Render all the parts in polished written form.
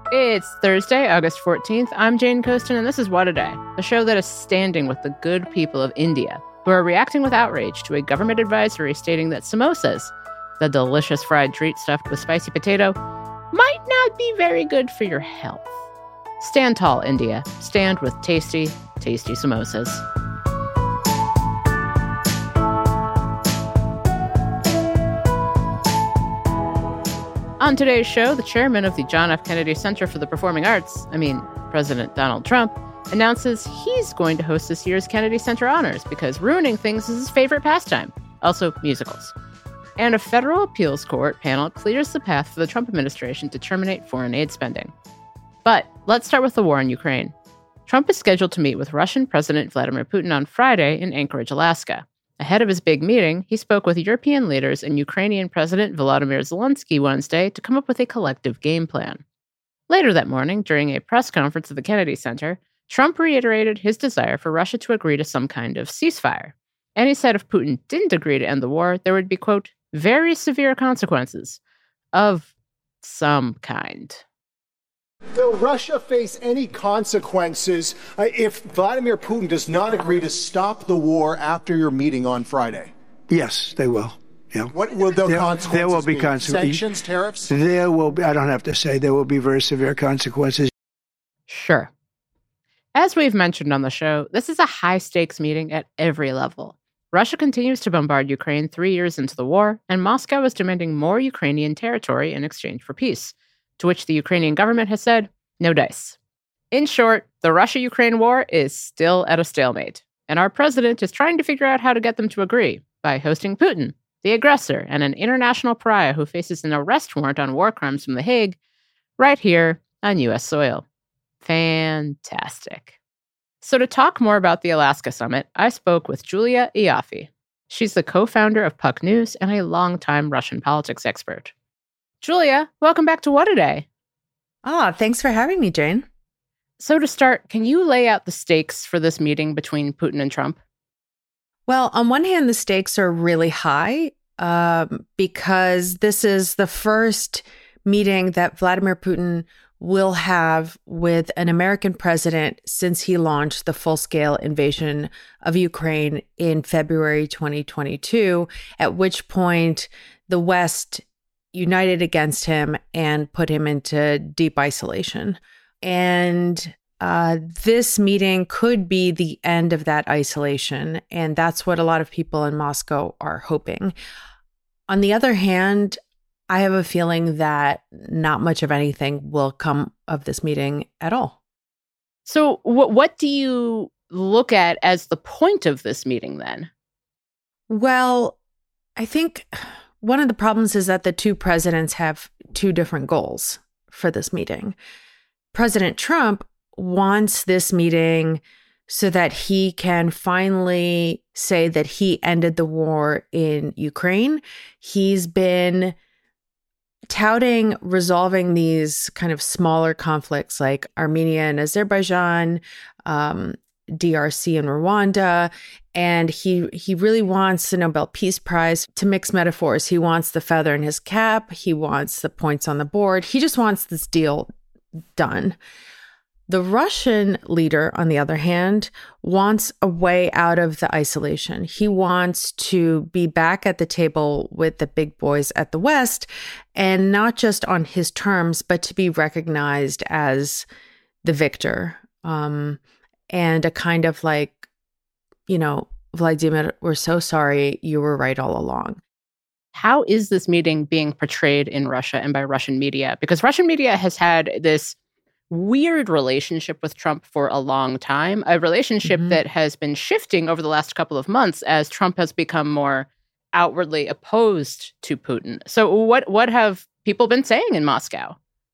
It's Thursday, August 14th. I'm Jane Coaston, and this is What a Day, the show that is standing with the good people of India, who are reacting with outrage to a government advisory stating that samosas, the delicious fried treat stuffed with spicy potato, might not be very good for your health. Stand tall, India. Stand with tasty, tasty samosas. On today's show, the chairman of the John F. Kennedy Center for the Performing Arts, President Donald Trump, announces he's going to host this year's Kennedy Center Honors because ruining things is his favorite pastime, also musicals. And a federal appeals court panel clears the path for the Trump administration to terminate foreign aid spending. But let's start with the war in Ukraine. Trump is scheduled to meet with Russian President Vladimir Putin on Friday in Anchorage, Alaska. Ahead of his big meeting, he spoke with European leaders and Ukrainian President Volodymyr Zelensky Wednesday to come up with a collective game plan. Later that morning, during a press conference at the Kennedy Center, Trump reiterated his desire for Russia to agree to some kind of ceasefire. And he said if Putin didn't agree to end the war, there would be, quote, very severe consequences of some kind. Will Russia face any consequences if Vladimir Putin does not agree to stop the war after your meeting on Friday? Yes, they will. Yeah. What will the consequences There will be be? consequences. Sanctions, tariffs? There will be, I don't have to say, there will be very severe consequences. Sure. As we've mentioned on the show, this is a high-stakes meeting at every level. Russia continues to bombard Ukraine 3 years into the war, and Moscow is demanding more Ukrainian territory in exchange for peace, to which the Ukrainian government has said, no dice. In short, the Russia-Ukraine war is still at a stalemate, and our president is trying to figure out how to get them to agree by hosting Putin, the aggressor and an international pariah who faces an arrest warrant on war crimes from The Hague, right here on U.S. soil. Fantastic. So to talk more about the Alaska Summit, I spoke with Julia Ioffe. She's the co-founder of Puck News and a longtime Russian politics expert. Julia, welcome back to What a Day. Thanks for having me, Jane. So to start, can you lay out the stakes for this meeting between Putin and Trump? Well, on one hand, the stakes are really high because this is the first meeting that Vladimir Putin will have with an American president since he launched the full-scale invasion of Ukraine in February 2022, at which point the West united against him and put him into deep isolation. And this meeting could be the end of that isolation. And that's what a lot of people in Moscow are hoping. On the other hand, I have a feeling that not much of anything will come of this meeting at all. So what do you look at as the point of this meeting then? Well, I think one of the problems is that the two presidents have two different goals for this meeting. President Trump wants this meeting so that he can finally say that he ended the war in Ukraine. He's been touting resolving these kind of smaller conflicts like Armenia and Azerbaijan, DRC and Rwanda. And he really wants the Nobel Peace Prize. To mix metaphors, he wants the feather in his cap. He wants the points on the board. He just wants this deal done. The Russian leader, on the other hand, wants a way out of the isolation. He wants to be back at the table with the big boys at the West, and not just on his terms, but to be recognized as the victor. And a kind of like, Vladimir, we're so sorry, you were right all along. How is this meeting being portrayed in Russia and by Russian media? Because Russian media has had this weird relationship with Trump for a long time, a relationship that has been shifting over the last couple of months as Trump has become more outwardly opposed to Putin. So what have people been saying in Moscow?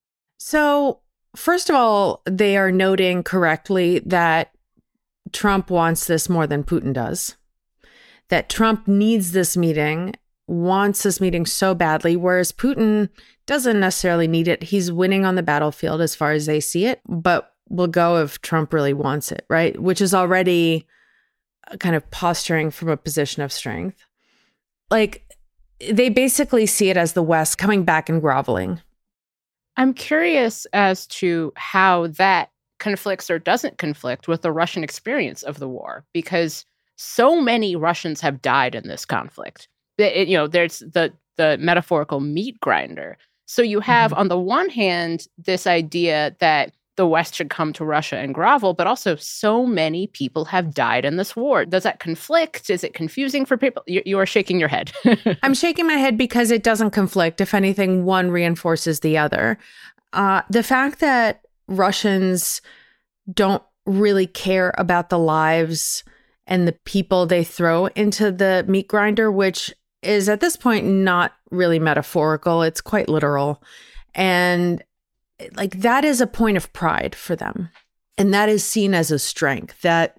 So first of all, they are noting correctly that Trump wants this more than Putin does, that Trump needs this meeting, wants this meeting so badly, whereas Putin doesn't necessarily need it. He's winning on the battlefield as far as they see it, but will go if Trump really wants it, right? Which is already kind of posturing from a position of strength. Like, they basically see it as the West coming back and groveling. I'm curious as to how that conflicts or doesn't conflict with the Russian experience of the war, because so many Russians have died in this conflict. There's the metaphorical meat grinder. So you have, on the one hand, this idea that the West should come to Russia and grovel, but also so many people have died in this war. Does that conflict? Is it confusing for people? You are shaking your head. I'm shaking my head because it doesn't conflict. If anything, one reinforces the other. The fact that Russians don't really care about the lives and the people they throw into the meat grinder, which is at this point not really metaphorical, it's quite literal. And that is a point of pride for them. And that is seen as a strength that,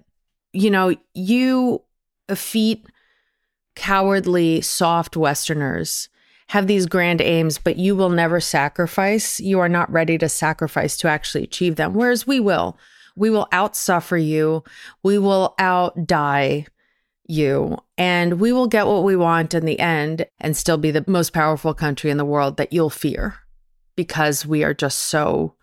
you effete, cowardly, soft Westerners have these grand aims, but you will never sacrifice. You are not ready to sacrifice to actually achieve them. Whereas we will. We will outsuffer you. We will outdie you. And we will get what we want in the end and still be the most powerful country in the world that you'll fear, because we are just so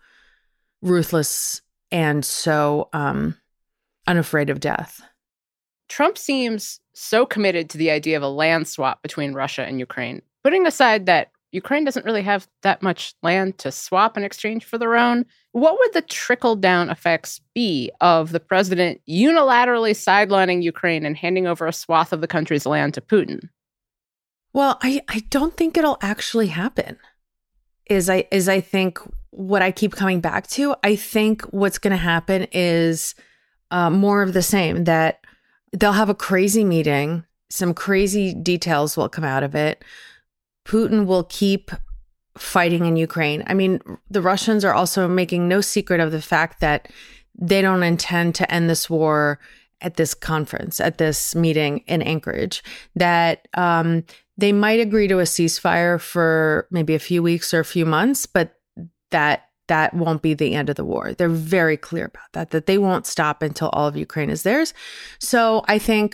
ruthless and so unafraid of death. Trump seems so committed to the idea of a land swap between Russia and Ukraine, putting aside that Ukraine doesn't really have that much land to swap in exchange for their own. What would the trickle-down effects be of the president unilaterally sidelining Ukraine and handing over a swath of the country's land to Putin? Well, I don't think it'll actually happen. Is I think what I keep coming back to. I think what's going to happen is more of the same, that they'll have a crazy meeting, some crazy details will come out of it. Putin will keep fighting in Ukraine. I mean, the Russians are also making no secret of the fact that they don't intend to end this war at this conference, at this meeting in Anchorage, that they might agree to a ceasefire for maybe a few weeks or a few months, but that won't be the end of the war. They're very clear about that they won't stop until all of Ukraine is theirs. So I think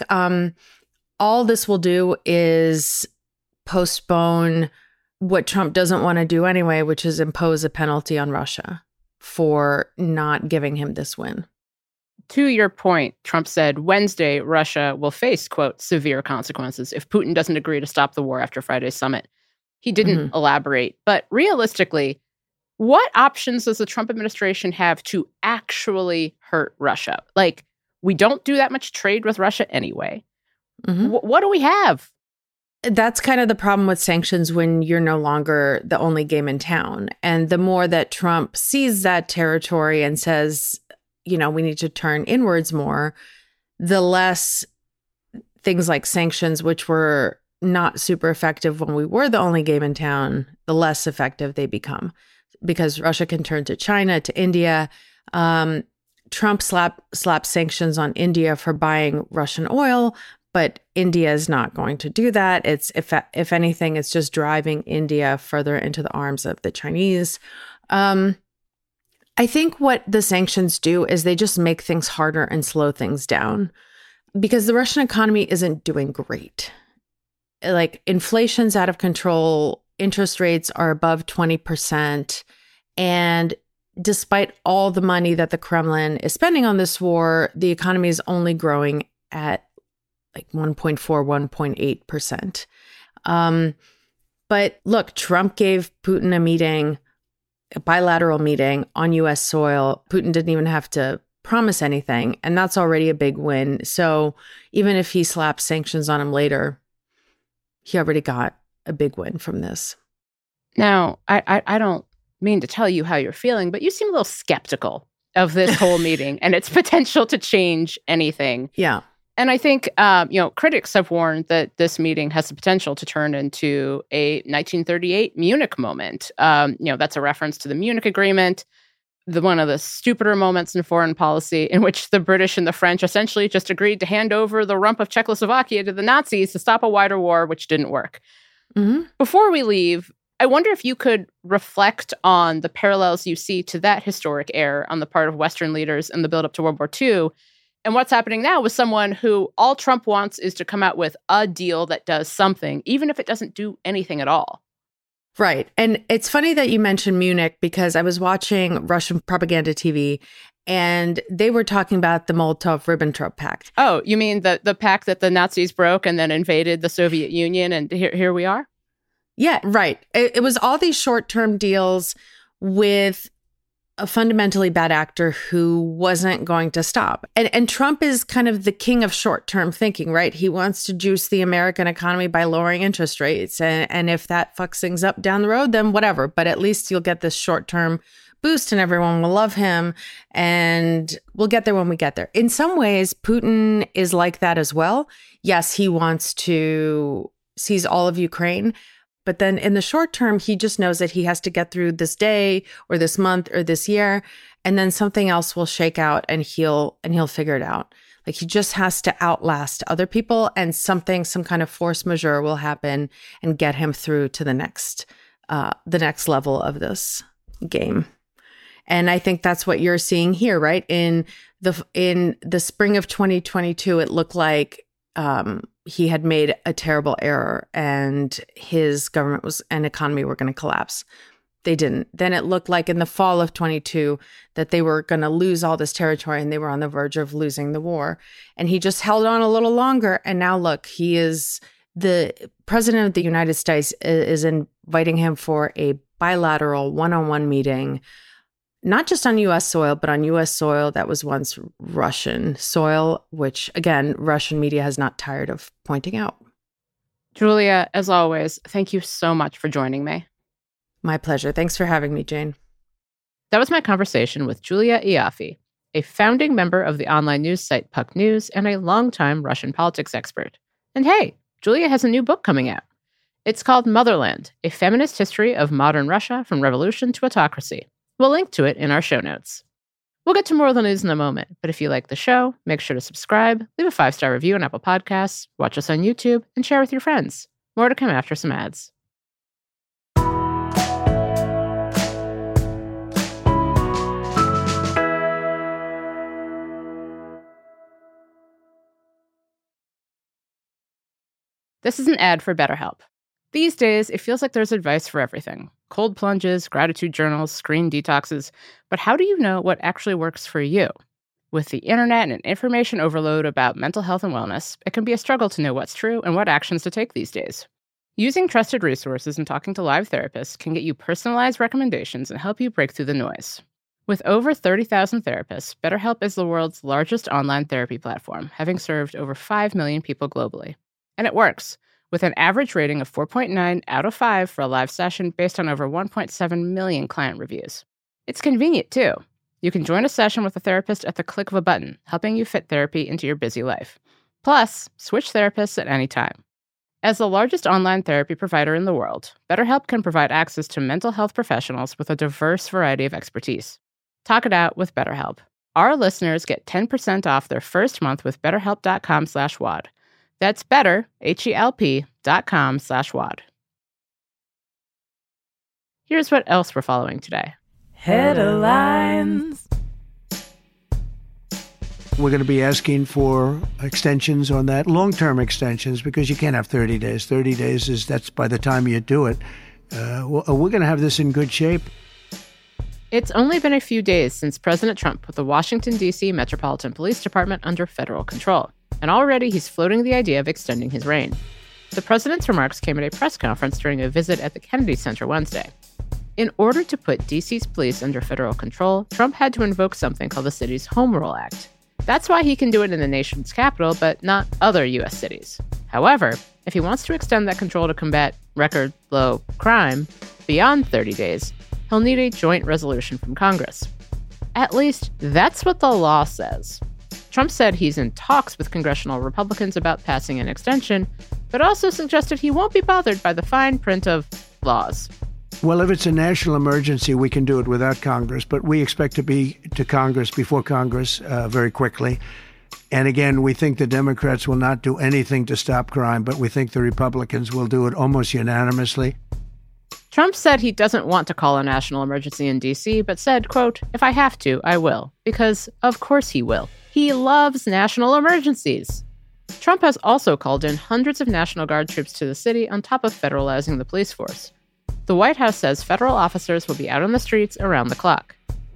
all this will do is postpone what Trump doesn't want to do anyway, which is impose a penalty on Russia for not giving him this win. To your point, Trump said Wednesday Russia will face, quote, severe consequences if Putin doesn't agree to stop the war after Friday's summit. He didn't elaborate, but realistically, what options does the Trump administration have to actually hurt Russia? We don't do that much trade with Russia anyway. What do we have? That's kind of the problem with sanctions when you're no longer the only game in town. And the more that Trump sees that territory and says, we need to turn inwards more, the less things like sanctions, which were not super effective when we were the only game in town, the less effective they become. Because Russia can turn to China, to India. Trump slapped sanctions on India for buying Russian oil, but India is not going to do that. It's if anything, it's just driving India further into the arms of the Chinese. I think what the sanctions do is they just make things harder and slow things down, because the Russian economy isn't doing great. Inflation's out of control. Interest rates are above 20%. And despite all the money that the Kremlin is spending on this war, the economy is only growing at 1.4, 1.8%. But look, Trump gave Putin a bilateral meeting on U.S. soil. Putin didn't even have to promise anything, and that's already a big win. So even if he slaps sanctions on him later, he already got a big win from this. Now, I don't mean to tell you how you're feeling, but you seem a little skeptical of this whole meeting and its potential to change anything. Yeah. And I think, critics have warned that this meeting has the potential to turn into a 1938 Munich moment. That's a reference to the Munich Agreement, one of the stupider moments in foreign policy, in which the British and the French essentially just agreed to hand over the rump of Czechoslovakia to the Nazis to stop a wider war, which didn't work. Before we leave, I wonder if you could reflect on the parallels you see to that historic error on the part of Western leaders in the build-up to World War II, and what's happening now with someone who all Trump wants is to come out with a deal that does something, even if it doesn't do anything at all. Right. And it's funny that you mentioned Munich because I was watching Russian propaganda TV and they were talking about the Molotov-Ribbentrop Pact. Oh, you mean the pact that the Nazis broke and then invaded the Soviet Union, and here we are? Yeah, right. It was all these short-term deals with a fundamentally bad actor who wasn't going to stop. And Trump is kind of the king of short-term thinking, right? He wants to juice the American economy by lowering interest rates. And if that fucks things up down the road, then whatever. But at least you'll get this short-term boost and everyone will love him. And we'll get there when we get there. In some ways, Putin is like that as well. Yes, he wants to seize all of Ukraine. But then in the short term, he just knows that he has to get through this day or this month or this year, and then something else will shake out and he'll figure it out. Like he just has to outlast other people, and some kind of force majeure will happen and get him through to the next level of this game. And I think that's what you're seeing here, right? In the spring of 2022, it looked like he had made a terrible error and his government and economy were going to collapse. They didn't. Then it looked like in the fall of 22 that they were going to lose all this territory and they were on the verge of losing the war. And he just held on a little longer. And now look, he is the president of the United States is inviting him for a bilateral one-on-one meeting, not just on U.S. soil, but on U.S. soil that was once Russian soil, which, again, Russian media has not tired of pointing out. Julia, as always, thank you so much for joining me. My pleasure. Thanks for having me, Jane. That was my conversation with Julia Ioffe, a founding member of the online news site Puck News and a longtime Russian politics expert. And hey, Julia has a new book coming out. It's called Motherland, A Feminist History of Modern Russia from Revolution to Autocracy. We'll link to it in our show notes. We'll get to more of the news in a moment, but if you like the show, make sure to subscribe, leave a 5-star review on Apple Podcasts, watch us on YouTube, and share with your friends. More to come after some ads. This is an ad for BetterHelp. These days, it feels like there's advice for everything. Cold plunges, gratitude journals, screen detoxes. But how do you know what actually works for you? With the internet and information overload about mental health and wellness, it can be a struggle to know what's true and what actions to take these days. Using trusted resources and talking to live therapists can get you personalized recommendations and help you break through the noise. With over 30,000 therapists, BetterHelp is the world's largest online therapy platform, having served over 5 million people globally. And it works, with an average rating of 4.9 out of 5 for a live session based on over 1.7 million client reviews. It's convenient, too. You can join a session with a therapist at the click of a button, helping you fit therapy into your busy life. Plus, switch therapists at any time. As the largest online therapy provider in the world, BetterHelp can provide access to mental health professionals with a diverse variety of expertise. Talk it out with BetterHelp. Our listeners get 10% off their first month with BetterHelp.com/WAD. That's better, HELP.com/WAD. Here's what else we're following today. Headlines. We're going to be asking for extensions on that, long-term extensions, because you can't have 30 days. 30 days that's by the time you do it. We're going to have this in good shape. It's only been a few days since President Trump put the Washington, D.C. Metropolitan Police Department under federal control. And already he's floating the idea of extending his reign. The president's remarks came at a press conference during a visit at the Kennedy Center Wednesday. In order to put D.C.'s police under federal control, Trump had to invoke something called the city's Home Rule Act. That's why he can do it in the nation's capital, but not other U.S. cities. However, if he wants to extend that control to combat record low crime beyond 30 days, he'll need a joint resolution from Congress. At least, that's what the law says. Trump said he's in talks with congressional Republicans about passing an extension, but also suggested he won't be bothered by the fine print of laws. Well, if it's a national emergency, we can do it without Congress, but we expect to be to Congress before Congress very quickly. And again, we think the Democrats will not do anything to stop crime, but we think the Republicans will do it almost unanimously. Trump said he doesn't want to call a national emergency in D.C., but said, quote, "If I have to, I will." Because, of course he will. He loves national emergencies. Trump has also called in hundreds of National Guard troops to the city on top of federalizing the police force. The White House says federal officers will be out on the streets around the clock.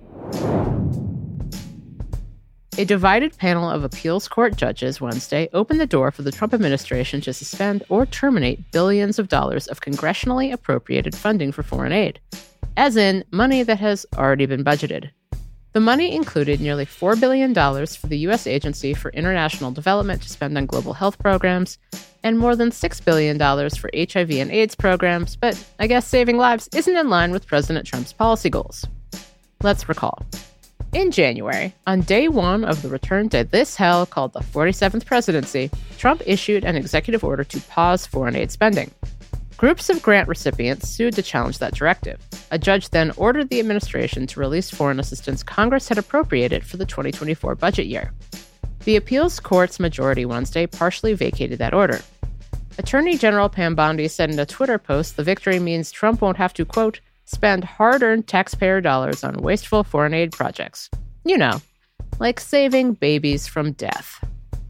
A divided panel of appeals court judges Wednesday opened the door for the Trump administration to suspend or terminate billions of dollars of congressionally appropriated funding for foreign aid, as in money that has already been budgeted. The money included nearly $4 billion for the U.S. Agency for International Development to spend on global health programs, and more than $6 billion for HIV and AIDS programs, but I guess saving lives isn't in line with President Trump's policy goals. Let's recall. In January, on day one of the return to this hell called the 47th presidency, Trump issued an executive order to pause foreign aid spending. Groups of grant recipients sued to challenge that directive. A judge then ordered the administration to release foreign assistance Congress had appropriated for the 2024 budget year. The appeals court's majority Wednesday partially vacated that order. Attorney General Pam Bondi said in a Twitter post the victory means Trump won't have to, quote, spend hard-earned taxpayer dollars on wasteful foreign aid projects. You know, like saving babies from death.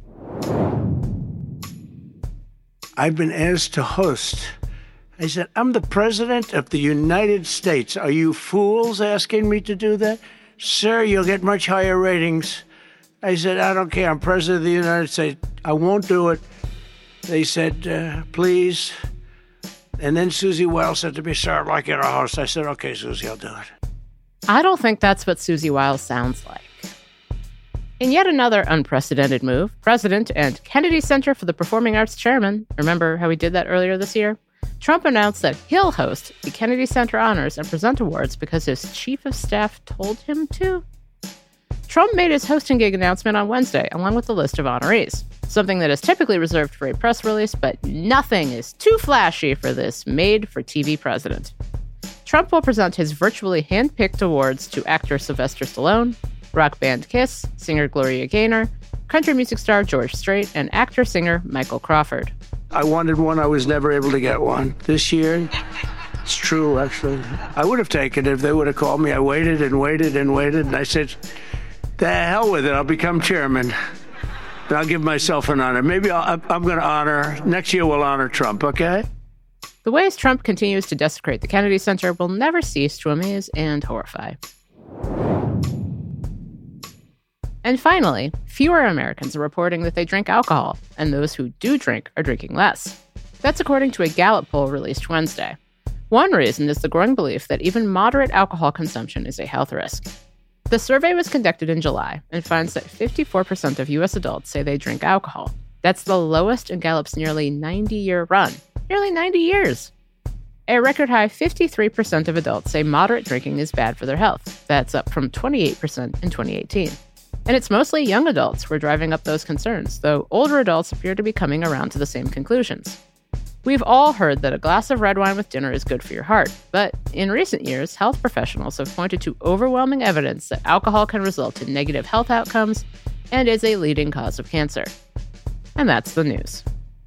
I've been asked to host. I said, I'm the president of the United States. Are you fools asking me to do that? Sir, you'll get much higher ratings. I said, I don't care. I'm president of the United States. I won't do it. They said, please. And then Susie Wiles said to me, sir, I'd like you to host. I said, okay, Susie, I'll do it. I don't think that's what Susie Wiles sounds like. In yet another unprecedented move, President and Kennedy Center for the Performing Arts chairman, remember how he did that earlier this year? Trump announced that he'll host the Kennedy Center Honors and present awards because his chief of staff told him to. Trump made his hosting gig announcement on Wednesday, along with a list of honorees, something that is typically reserved for a press release, but nothing is too flashy for this made-for-TV president. Trump will present his virtually hand-picked awards to actor Sylvester Stallone, rock band Kiss, singer Gloria Gaynor, country music star George Strait, and actor-singer Michael Crawford. I wanted one. I was never able to get one. This year, it's true, actually. I would have taken it if they would have called me. I waited and waited and waited, and I said, the hell with it. I'll become chairman. And I'll give myself an honor. Maybe I'm going to honor, next year we'll honor Trump, okay? The ways Trump continues to desecrate the Kennedy Center will never cease to amaze and horrify. And finally, fewer Americans are reporting that they drink alcohol, and those who do drink are drinking less. That's according to a Gallup poll released Wednesday. One reason is the growing belief that even moderate alcohol consumption is a health risk. The survey was conducted in July and finds that 54% of U.S. adults say they drink alcohol. That's the lowest in Gallup's nearly 90-year run. Nearly 90 years! A record high 53% of adults say moderate drinking is bad for their health. That's up from 28% in 2018. And it's mostly young adults who are driving up those concerns, though older adults appear to be coming around to the same conclusions. We've all heard that a glass of red wine with dinner is good for your heart, but in recent years, health professionals have pointed to overwhelming evidence that alcohol can result in negative health outcomes and is a leading cause of cancer. And that's the news.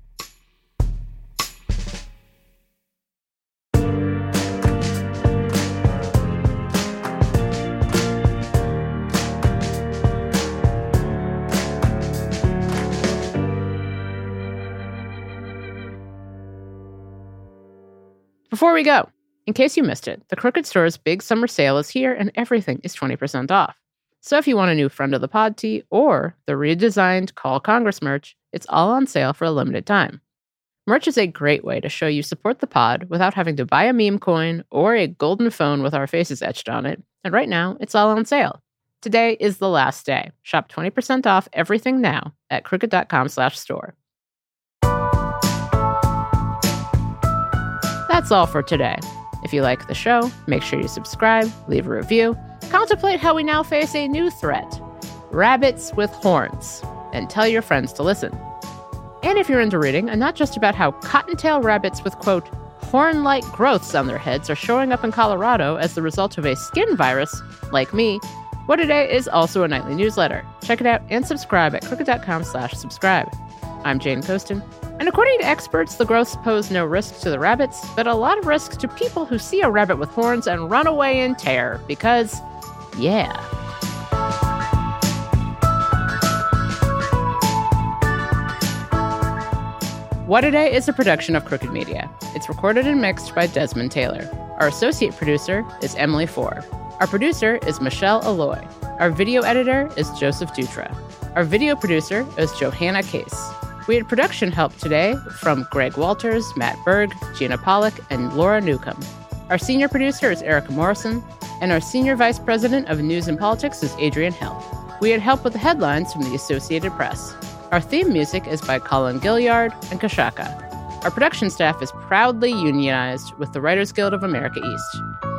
Before we go, in case you missed it, the Crooked Store's big summer sale is here and everything is 20% off. So if you want a new friend of the pod tee or the redesigned Call Congress merch, it's all on sale for a limited time. Merch is a great way to show you support the pod without having to buy a meme coin or a golden phone with our faces etched on it. And right now, it's all on sale. Today is the last day. Shop 20% off everything now at crooked.com/store. That's all for today. If you like the show, make sure you subscribe, leave a review, contemplate how we now face a new threat, rabbits with horns, and tell your friends to listen. And if you're into reading, and not just about how cottontail rabbits with, quote, horn-like growths on their heads are showing up in Colorado as the result of a skin virus, like me, What A Day is also a nightly newsletter. Check it out and subscribe at crooked.com/subscribe. I'm Jane Coaston. And according to experts, the growths pose no risk to the rabbits, but a lot of risk to people who see a rabbit with horns and run away in terror, because, yeah. What A Day is a production of Crooked Media. It's recorded and mixed by Desmond Taylor. Our associate producer is Emily Four. Our producer is Michelle Alloy. Our video editor is Joseph Dutra. Our video producer is Johanna Case. We had production help today from Greg Walters, Matt Berg, Gina Pollock, and Laura Newcomb. Our senior producer is Erica Morrison, and our senior vice president of news and politics is Adrian Hill. We had help with the headlines from the Associated Press. Our theme music is by Colin Gilliard and Kashaka. Our production staff is proudly unionized with the Writers Guild of America East.